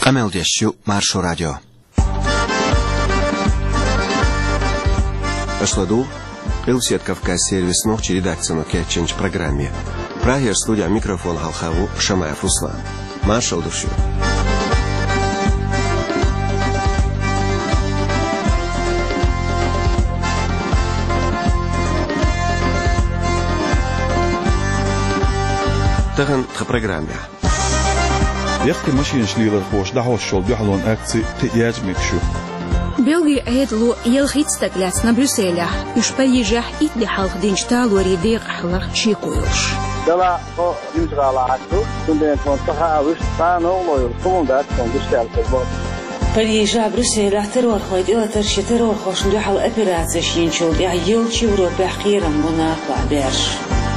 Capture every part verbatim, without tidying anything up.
Qameldeshu Marsho Radio. Ашладу, Илсет Кавказ сервис ночи редакцию Кетченч программе. Прагер студия микрофон Халхаву Шамаев Руслан. Маршал душу. Таган в программе. يختي ماشين شليلر خوش دعوة شول بيحلون أكتي تياج مكشو. بيلغي أيدلو يلخيت استقلات на Брюсселя. Уж поезжах и для халк динчтал وريديق حلق شيكويلش. دلا هو يمشغل عكسو. كنا نتوقع وش تانو لو يكون ده كون Брюссель كبار. поезжа Брюсселя террор خود إلى ترشي террор خوش ندي حل أبيرات شينشول بيع يلشي وروبي حقيرا مناق بعدش.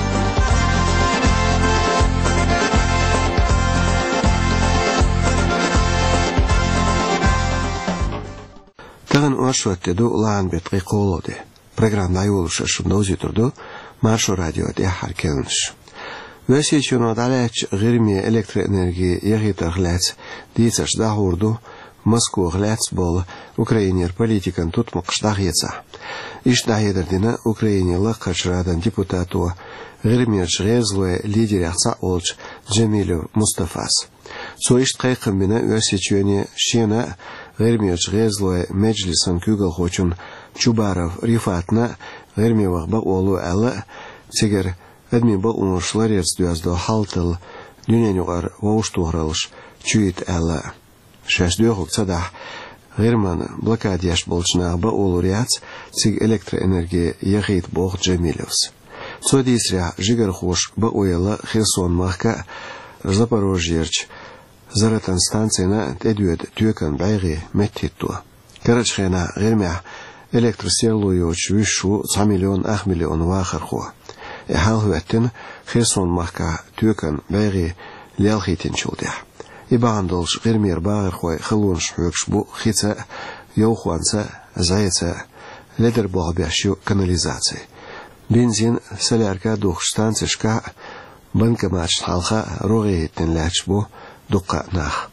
Таган уашваттеду лаан бетqi qolode. Программа юлша шуднозиторду Маршо радио де харкелнш. Весичуно далеч гырми электроэнергии ягитарлац дицаш дагурду Москва гляц бол Украинер политикан тут мокшдагыца. Иш дайдердина Украинелы кашрадан депутату гырми жрезлуе лидеряца олч Джемилев Мустафас. Соишт кайкымбина весичуне шена غيرميش غيزلو مجلسن كوغل خوچون چوبارов رفاتنا غيرمي وغبا اولو الا تيگر ادمي با اونشلار يزدوازدو حالتل دنيا نوغار ووشتوغرالش چويت الا شاش دوغوك صدح غيرمان بلوكادياش بولچنا با اولو رياц تيگ электроэнергия يغيت بوغ جميلوس سوديسريا جيگر خوش با اويلا خيرسون مخكا Запорожьерч Заратан станцияна тедует тюкан байгы меттитуа. Карачхена гермя электросерлуйоч вишу ца миллион ах миллион вахархуа. Эхал хуэттен херсон махка тюкан байгы лялхитин чулдя. Ибаандолш гермер багархуай хылунш хуэкшбу хица йохуанца зайца ледер богобящу канализации. Бензин солярка дух станцишка банкомат халха рогиттен лячбу Дука нах.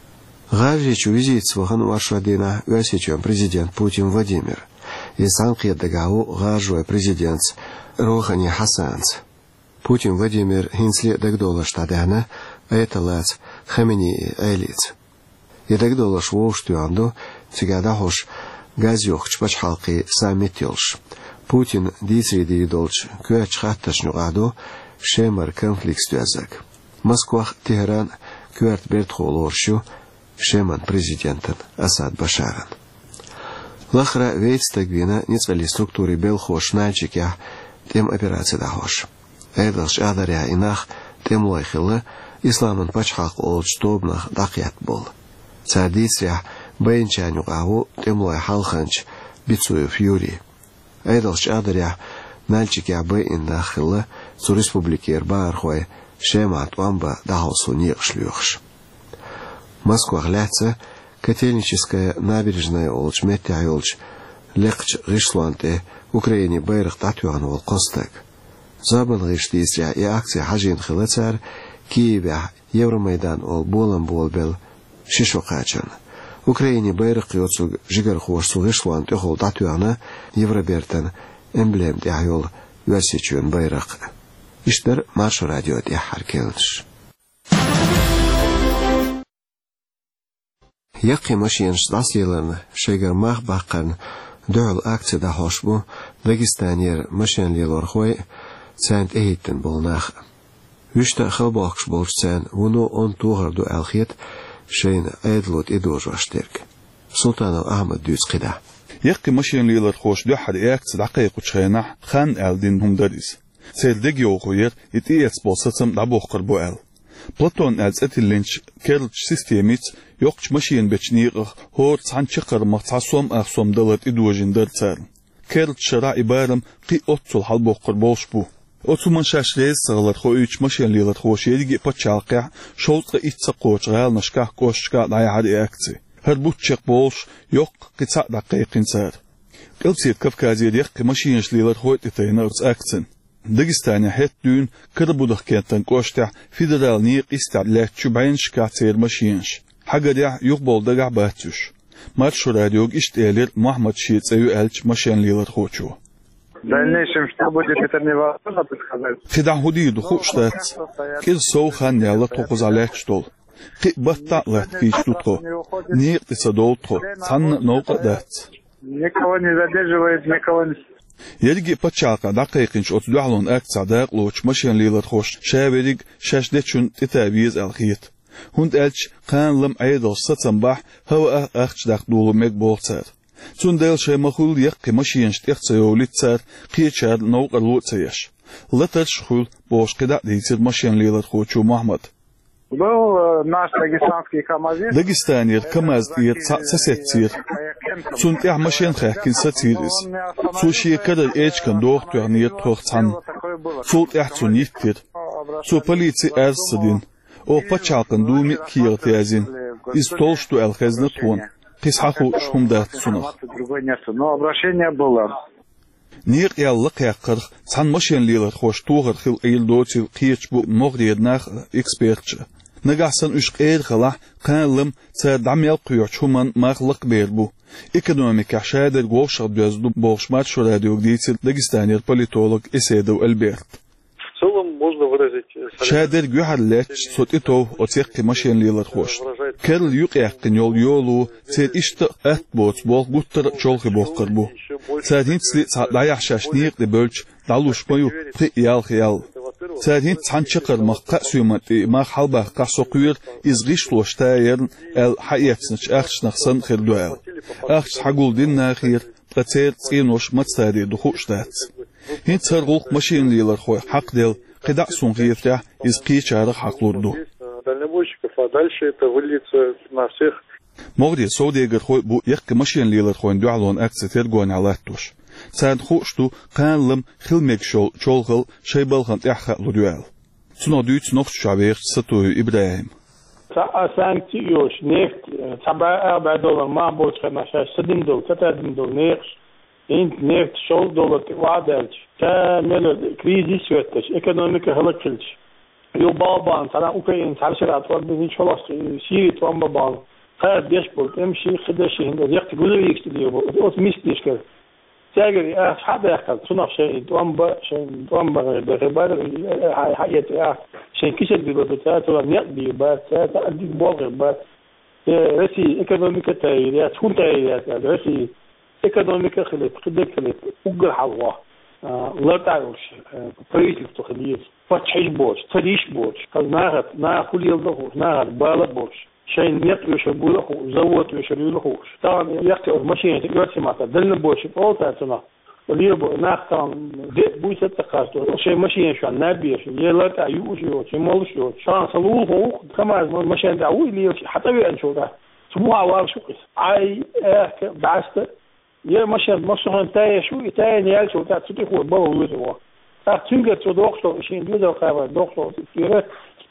Гавричу визит свохан Варшавдина весичуем президент Путин Владимир. И санкет дагау гажуя президент Рохани Хасанц. Путин Владимир хинсли дагдола штадана, а это лац Хамини Элиц. И дагдола швоуштуанду цигадахош газюх чпач халки самитилш. Путин дисриди долч куач хатташну аду шемар конфликт стюазак. Москва, Тегеран, Кюарт Бертхолоршу, Шеман президентен Асад Башаран. Лахра вейцтагвина ницвали структуры Белхош Наджикя тем операции дахош. Эдалш адаря инах тем лайхила исламан пачхак олч тобнах дакьят бол. Цадисря бейнчаню гаву тем лай халханч бицуев Юрий. Эдалш адаря Нальчикя бейн дахила цу республики Эрбаархуай Шемат вамба дахосу ниршлюхш. Москва гляца котельническая набережная олч метя олч лекч ришланте Украине байрах татуан вол костек. Забан риштисля и акция хажин хилацар Киеве Евромайдан ол болан болбел шишокачан. Украине байрах йоцу жигар хошсу ришланте хол татуана Евробертен эмблем дяйол версичуен байрах. İşler Marşo Radyo diye harkelmiş. Yakı maşin ştasiyelerini şeyger mağ bakkan döl akçada hoş bu Dagestaniyer maşinliler hoy sent ehitten bolnaq. Üçte xalbaqş bolsan bunu on tuğardu alxiyet şeyin aydlot edojashterk. Sultanov Ahmed Düzqida. يختي ماشين ليلر خوش دو حد اكت دقيق وشينح خان الدين هم داريس سيردك يوغوير يتيس بوسطم دابوخ قربو ال بلاتون از اتلينش كيرلش سيستيميت يوقش ماشين بچنيغ هور تسان چقر مقتصوم اخصوم دلت ادوجين درتر كيرلش شرع ابارم قي اوتسول حلبوخ قربوش بو اوتسو من شاش ريز سغلر خو ايش ماشين ليلر خوش يدي بچالقع شولت ايتس قوش غال نشكا قوشكا داي حد اكتي هر بوتشق بولش يوق قصا دقيقين سار قلسيت كفكازي ديق ماشينش ليلر خويت تينرز اكتن داغستان حت دون كربودخ كانتن قوشتع فيدرال نيق استعلاك شبعين شكاتير ماشينش حاجة يقبل دقع باتش مارشو راديوغ اشتالر محمد شيت ايو الش مشان ليلر خوشو дальнейшем что будет, это невозможно предсказать. خدع هدي دخو штат كل سو خان يلا توقز عليك شتول قي بطا لات كيش تطخو نيق تصدول تخو صن نوق دات Никого не задерживает, никого не... يرجي بتشاقة دقيقنش أتدعلون أكت صداق لوش مشان ليلة خوش شابريق شاش دتشون تتابيز الخيط هند ألش قان لم عيدو ستنبح هو أخش داق دولو ميك بولتسار تون ديل شي مخول يقي مشينش تيخصيو لتسار قيتشار نوق الوت سيش لترش خول بوش قداق ديتر مشان ليلة خوشو محمد Был наш дагестанский КамАЗист. داغستانير كمازدير ساسيتير سونت يا مشين خاكين ساتيرس سو شي كدر ايج كان دوخ تورنير تورتان سولت احتون يفتر سو بوليتي ارسدين او باتشاقن دومي كيرتيازين истолшту الخزنة تون قيسحاقو شهم دات سنخ Но обращение было. نيق يالق يقرخ سان مشين ليلر خوش توغر خل ايل دوتي قيرش بو مغريد ناخ اكسبيرتش نجاحسن اش قير خلاح قالم ساد عميل قيوش همان مخلق بيربو ايكونوميك شادر غوش بيزدو بوش مات شو راديو ديتل داغستانير بوليتولوج اسيدو البرت В целом можно выразить... شادر جوحلاتش صوت اتو اوتيق مشين ليلر خوش كرل يقيقن يول يولو سيد اشت ات بوت بول قطر شولخي بوخر بو ساد هين تسلي ساد دايح شاشنيق دي بلش دالوش ميو قي يال خيال ساد هين تسان شقر مقا سيومتي ما حلبه قاسو قوير ازغيش لوشتايرن ال حياتسنش اخش نخصن خير دوال اخش حقول دين ناخير قتير تسينوش متسادي دخوش دات هين تسرغوق مشين ليلر خوي حق ديل قدع سون غيرته из قيچار حقلوردو дальнобойщиков, а дальше это выльется на всех. مغري سودي غير خوي بو يق مشين ليلر خوين دوالون اكثر غون علاتوش ساد خوشتو قانلم خلمك شول شولغل شيبل خنت يحق لودوال سنو دوت نوخ شابير ستو ابراهيم سانكتيوش نيفت تبع أربعة دولار ما بوش خنا شاش سدين دول تتعدين دول نيخش إنت نيفت شول دولار وعدالش كامل كريزيس وقتش إيكونوميكا هلكلش يو بابان ترى أوكرين تعرف شو أطول بزين شلاص سيري توام بابان خير بيشبول تمشي خدشي هند يقت جزء يكتدي أوت ميستيش كده تاجري أه حدا يحكي صنع شيء توام با شيء توام با بخبر حياة أه شيء كيش الدولار تاعته نقدي با تأدي بوغ با رسي إيكونوميكا تايريات شون تايريات رسي إيكونوميكا خلت خدك خلت أقل حوا لا تعرفش بريتك تخليه فتحش بوش تريش بوش ناخد ناخد يلدخوش ناخد بالا بوش شيء يطلع شبوله زوت ويشريله طبعا يختار ماشين يأتي مع تدل بوش أو تأتنا وليبو ناخد زيت بوش تقاطه شيء ماشين شو نبيه شو يلا تعيوش يو شيء مالش يو شان صلوه هو كمان ماشين دعوي ليه حتى بينشوا ده سموه عوار شو قص عاي بعثت يا ماشين ماشين تاي شو تاي نيال شو تأتي هو بابا ويزوا تأتي تو دكتور شيء بيدا خبر دكتور كيرت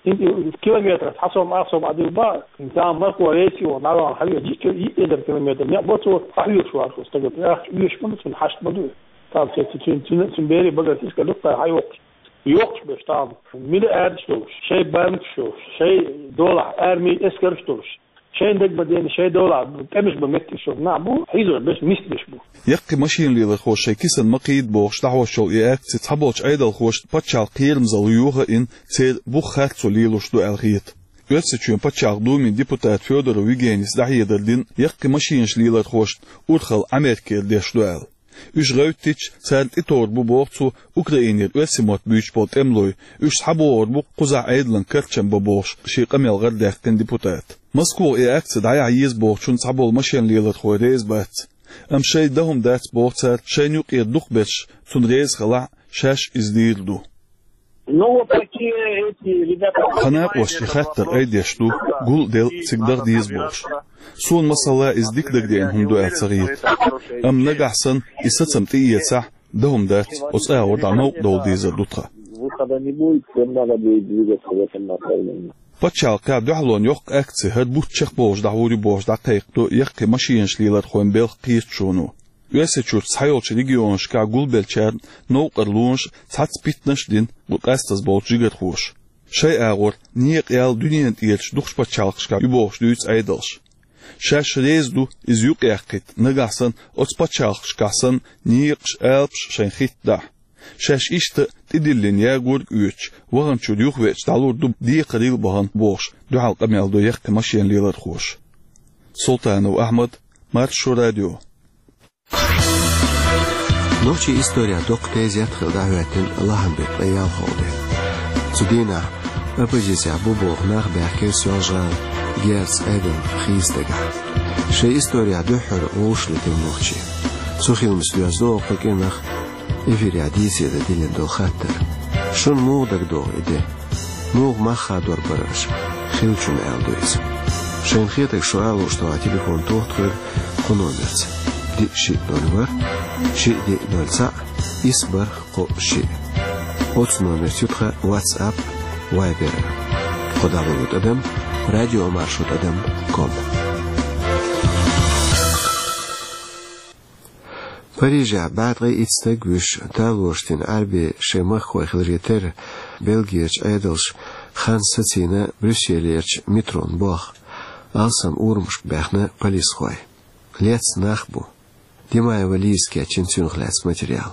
كيلومتر حسب ما أحسب عدد البار إنسان مركو ريسي ونعرف عن حبيب جيك يقدر كيلومتر نيا بوتو حبيب شو عارفه استجد يا يش من في الحشد بدو طب تين تين تنبري بقى تيسك لقطة هاي وقت يوقش بيشتغل ميل أرد شوش شيء بانك شوش شيء دولار أرمي إسكر شوش شيء دك بدين شيء دولار كمش بمتي شو نعبو حيزو بس مثلش بو يقي ماشين ليلر خوش شي كيسن مقيد بوش دعوة شو إياك تتحبوش أيضا خوش باتشال قيرم زليوها إن تير بوخات سوليلوش دو الغيت يتسجون باتشال دو من ديبوتات فيودر ويجينيس دعية دردين يقي ماشينش ليلر خوش أدخل أمريكا ديش دوال Üç röytiç sert itor bu boğçu Ukrayner ösimot büyüç bot emloy üç habor bu quza aydlan kerçem bu boğş şey qamel gardaqten deputat Moskva e aksid ay ayiz boğçun sabol maşen lilat xoyrez bat am şey dahum dat boğçat şey nuq yedduq beş sunrez xala şaş izdirdu Ну вот такие эти ребята. Хана qo'shchi xatter aydashdu gul del sigdar diz bosh. Son masala izdik dagden hundu atsagit. Am nagahsan isatsam tiyetsa dahum dat osa wadano dol dizer dutqa. Выхода не будет, всем надо будет двигаться в этом направлении. Пачалка духлон yoq aksi had buchch bosh da'wuri bosh daqiqto yaqi mashinsh lilat khoyn bel qiychunu. Üesechur sayolch region shka gulbelchar no qirlunsh tsats bitnash din bu qastas bolchiger xosh. شيء أغور نيق يال دنيا تيلش دوخش باتشالقشكا يبوغش دويتس أيدلش شاش ريزدو إز يوق يقيت نغاسن أتس باتشالقشكاسن نيقش ألبش شين خيت دا شاش إشت تدلين ياغور يوش وغن شو ديوخ ويتش دالور دوب دي قريل بغن بوغش دو حلقة ميال دو يق ماشين ليلر خوش سلطان وأحمد مارشو راديو Noći istorija dok tezi atkhil da'watin Allahan bit layal khode. Zudina opozisja bubo nach berkel sjojal gers eden khistega. She istorija duhur ushlit nochi. Sukhil mislyazdo qakinach ifiri adisi de dilin do khater. Shun mudag do ide. Mug macha dor barash. Khilchun eldois. Shen khitek shoalu что телефон тохтер qononets. دي شيء نور شيء دي نولسا إسبر قو شيء أوتس نمبر تيتخا واتساب وايبر خدا بود أدم راديو مارشود أدم كوم بريجا بعد غي إتستقوش تالوشتين عربي شمخ خوي خلريتر بلغيرش أيدلش خان ستينا بريسيليرش مترون بوخ ألسم أورمش بيخنا بوليس خوي ليتس نخبو Димая валийский очинцюн хляц материал.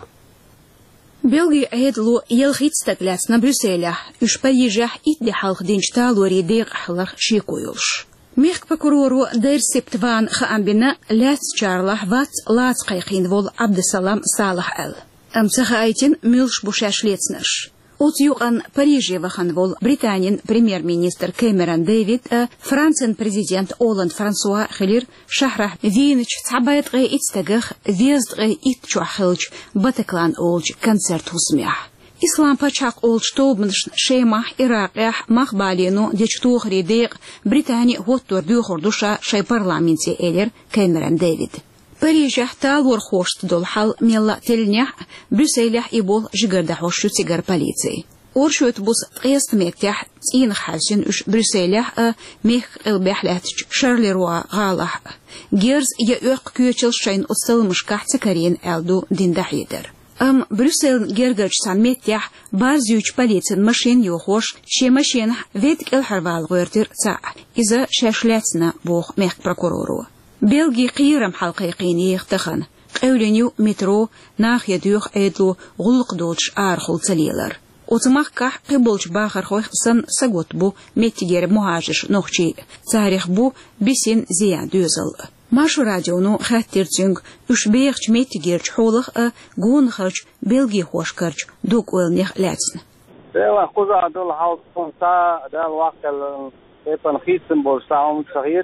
Белгия эдлу елхитстак ляц на Брюсселях, уж Парижах идли халх денчта лори дейг хлах шикуюлш. Мехк прокурору дэр септван хаамбина ляц чарлах вац лац кайхин вол Абдесалам Салах эл. Амцаха айтин милш бушаш лецнаш. От юган Парижи вахан вол Британин премьер-министр Кэмерон Дэвид, Францин президент Оланд Франсуа Хелир, Шахрах Винич, Цабайт гэй итстагах, Везд гэй итчуахилч, Батеклан олч, концерт усмях. Ислам пачак олч тобнш шеймах Иракях, Махбалину, дечтух ридег, Британи готтур дюхор душа шей парламенте элер Кэмерон Дэвид. Парижах талур хошт долхал мелла телнях Брюсселях ибол жигардаhosh шутигар полиции. Оршут бус тqest мектях ин халсин уш Брюсселях мех элбехлатч Шарлеруа галах. Герз я ök küchel шайн усталмыш кахцакарин элду диндахидер. Ам Брюссел гергач самметтях базюч полицин машин йохош че машин ветк эл харвал гортир ца. Иза шашлятсна бог мех прокурору. Белгий قيرم حلقيقين يختخن قولنيو مترو ناخ يدوخ ايدلو غلق دولش ارخل تليلر اوتماخ كح قبولش باخر خوخ سن سغوت بو متجير مهاجش نوخشي تاريخ بو بسين زياد دوزل ماشو راديونو خاتيرتينغ уж بيخش متجيرش حولخ غون خرج بلغي خوشكرج دوك ولنيخ لاتن دوا قزا دول هاوس فونتا دال وقت البن خيسن بولستاوم صغير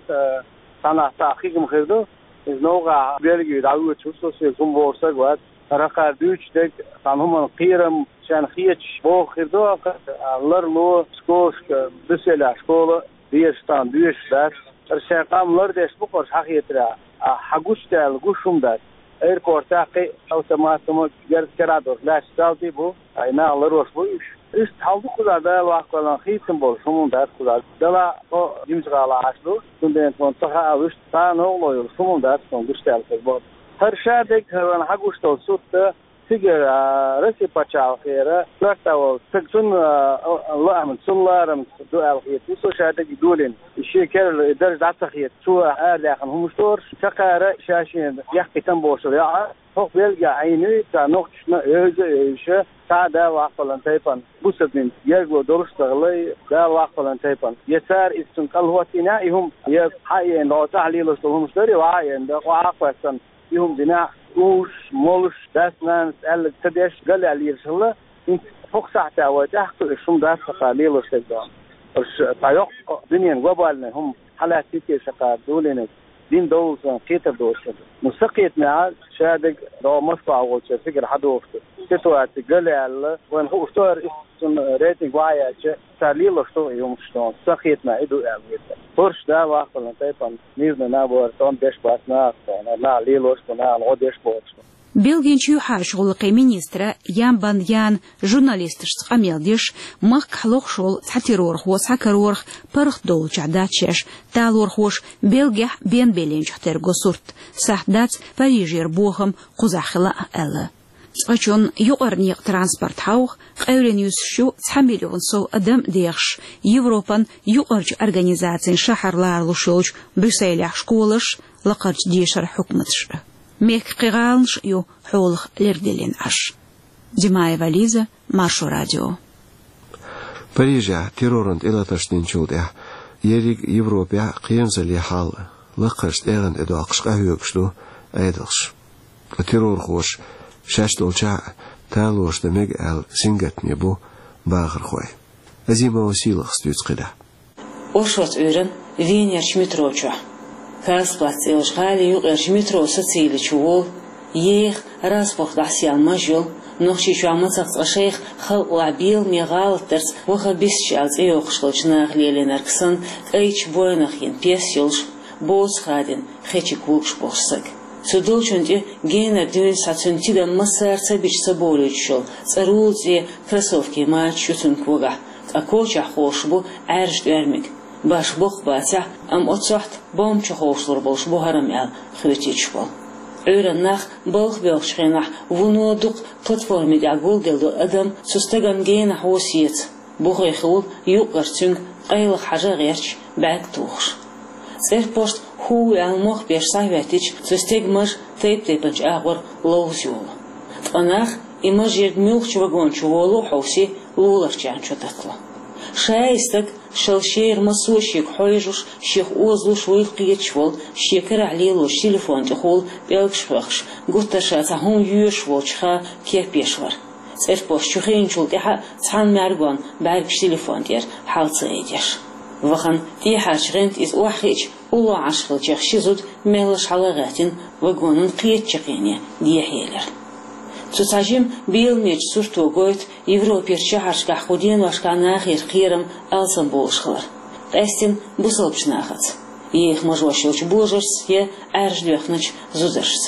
أنا تحقيق مخدو إذ نوعا بيرجي دعوة شوسوس يكون بورصة قوات رقا دوش دك تنهم قيرم شان خيتش بو خدو لر لو سكوش بسلا سكولة بيستان دوش داس الشيقام لر ديش بقرش حقيقة حقوش تال قوشم داس اير كورتاقي اوتوماتيك جرد كرادور لا ستالتي بو اينا لروش بوش است halde kuda da waklan khitsen bol sumun da kuda dala o dimsgala aslu tunden von taha awist ta no loyal sumun da son gustel bol her shadek han hagusto sut tiger rasi pachal khira plataw tsun Allah amen sullaram do al khit so shadek dolin الشيكر درج عتخيت شو هذا خن هم شتور شقارة شاشين يحكي تنبوش يا هو بيلقى عيني تاع نقش إيش تاع دا واقفلن تيبان بوسدين يجوا درش تغلي دا واقفلن تيبان يسار استنقل هو تنائهم يا حين لو تعليل لهم شتري وعين دا واقفسن يهم بناء وش مولش داسنان ال تدش قال عليه الله انت فوق ساعته وتحت شو دا تقاليل وشتدان الطيق دنيا وبالنا هم حالات كتير شقات دولنا دين دول كتير دول مستقيت مع شادق لو مصفى أول شيء فكر حد وقت كتوات قال على وين هو اشتهر اسم ريتنج وايا شيء تعليل اشتهر يوم شلون مستقيت مع إدو أبغيت فرش ده واقفنا تيبان نيزنا نابور تون دش باسنا نا ليلوش نا العودش بوش Белгинчу хашгулqi министра Ямбан Ян журналистш тqamildиш мах хлох шол тхатирор хос хакарор парх дол чадачеш талор хош Белгия бен беленч тергосурт сахдац Парижер бохам quzахла ала تقشون يقرني ترانسبورت حوغ قولن يوسشو تحملون سو أدم ديغش يوروبان يقرج أرغانيزاتين شهر لارلوشوج برسيلح شكولش لقرج ديشر حكمتش ميك قيغالنش يو حولخ لردلين أش دماء فاليزة مارشو راديو بريجا تيرورند إلا تشتين شودع يريق يوروبيا قيمزل يحال لقرج إيغن إدو أقشقه يوكشلو أيدلش تيرور خوش شاشتولچا تالوش دمج ال سنجت نبو باغر خوي ازيما وسيلة خستويت قدا أوشوت أورن فينيرش متروچوا كاس بلاتيلش غالي يوغرش مترو ساتيلي چوول يخ راس بوخ دحسيال ماجول نوخشي شو عمتاق تغشيخ خلق لعبيل ميغال ترس وخا بيسش ألز ايوخشلوش ناغليلي ناركسن ايش بوينخين بيسيولش بوز خادين خيچي كولش بوخسك سودولچونди гейнер дюн сацунтида масарца бич саболичшол царулзи кроссовки мач чутун квога акоча хошбу арж вермик баш бох баца ам отсахт бомч хошлор болш бу харам ял хвечичбол öğrennak balıq belçğenah vunoduk platformida agoldeldo adam sustagan geyna hosiyet bu xeyxul yuqarçın qaylı haja gerç bak tuğş Serpost hu almoh bir sayvetich sustegmar teyp teypanch ağır lowzyol. Anaq imaj yerdmilch vagon chvolu hausi lularchan chotakla. Shaistak shalsheir masushik hoyjush shikh ozlu shvil qiyachvol shikar alilo telefon tkhol belgshvakhsh guttashat hon yushvolchha kepeshvar. Serpost chukhinchul deha tsan margon berg telefon der haltsa edish. وخن تيحا شغنت إز واحد والله عشقل جخشيزود ميلش حلقاتين وقونن قيت شقينيا دي حيلر تتعجم بيل ميج سورتو قويت يوروبير شهرش كحقودين واشكا ناخير خيرم ألسن بولشخلر تاستين بوصلبش ناخت يخ مجواشلش بولجرس يه أرج لوخنش زودرس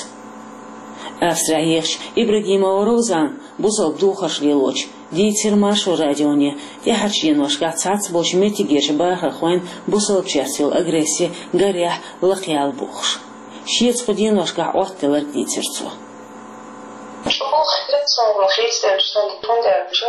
أفسرع يخش إبراهيم وروزان بوصلب دوخش ليلوش ديتر مارشو راديوني يحشين واشكا تسعت بوش ميتيجيش باخر خوين بوصلب شاسيل أغريسي غريح لقيال بوخش شيت خدين واشكا عوتلر ديترتو صار خير استنشان توندا بشا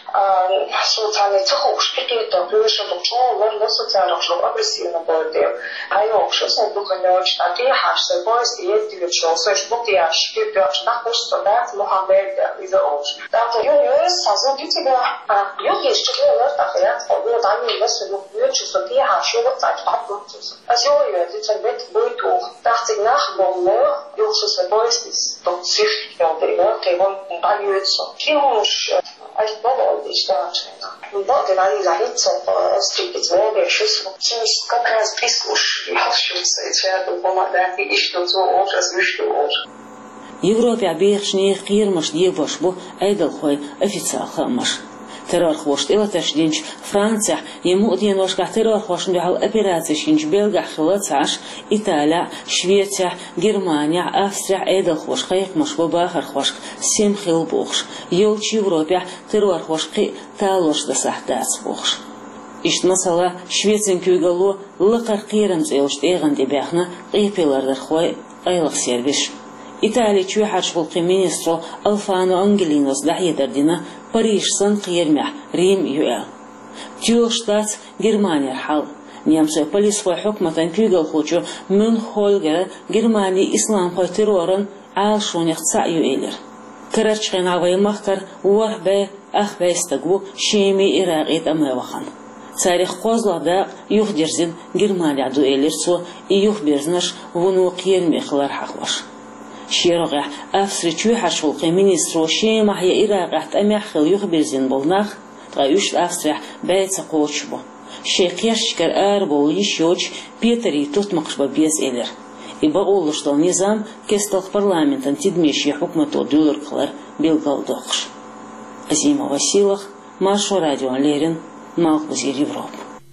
حصل على تخوش بقيت دبلوش دكتور ولا نص تعرف شو أبرسينا بوديو أيوة شو صندوق النوش عندي حاش سبايس يدي بشو صش بقي عشكي بيش نخش صنعت محمد إذا أوش ده يوم يوس حصل جيت بقى يوم يشتغل ولا تأخيرات أقول دعني بس لو بيوت شو صدي حاشو وقت عاد بقص أسيو يوم تنبت بيتو تحت جناح بالله يوم سبايس تصير يوم ده تيمون بعيوتso كيوش أي بابا إشتاعنا بعد العلي زعيت أستريكت واقع شو اسمه كيش كبرز بيسكوش يحشوش يتشارك بما ده في إشتوتو أوش أسمشتو أوش يوروبيا بيخشني خير مش ديبوش بو أيدل خوي أفيتسال خامش terror خوشت إلا تشدينش فرنسا يمودين وشكا terror خوشن بحال أبيراتشينش بلغا خلاتش إيطاليا شويتيا جرمانيا أفسريا أيدل خوش خيق مش بباخر خوش سيم خيل بوخش يولش يوروبيا terror خوش قي تالوش دساحدات بوخش إشت مثلا شويتين كيوغالو لقر قيرمز إلشت إيغن دي بيخنا قيبيلر در خوي أيلغ سيربيش إيطاليا تشوي حرش بالقي مينسترو ألفانو أنجلينوس دحية دردنا باريش سن قيرمح ريم يوال تيوشتات جرمانيا الحال نيامسو بوليس خوي حكمة كيوغل خوشو من خولغر جرماني إسلام خوي ترورن عالشون يختصع يوالر كررشخين عوي مخكر وحبه أخبه استقبو شيمي إراغيت أما وخان تاريخ قوزلا دا يوخ درزين جرمانيا دو إليرسو يوخ برزنش ونو قيرمي خلار حقوش شيرغه أفسر تشوي حرش بالقي مينسترو شيمح يا إراغه تأميح خل يخبر زين بالناخ تغيوش أفسر بيت قوتشبو شيخيش شكر أربو يشيوش بيتري تطمقش ببيس إلر إبا أولش دل نظام كستل برلامنتن تدميشي حكمة دولر قلر بيلغال دوخش أزيما وسيلخ مارشو راديو ليرن مالك وزير يوروب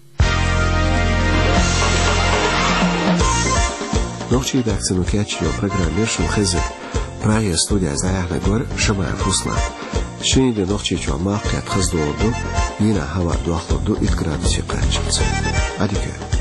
Новчий дакцину кячио программе шумхезет прая студия заяхна гор шамаев Руслан. Шиниде новчий чуа мақият хаздуорду, нина хава дуахлорду ит градуси қачимца. Адике.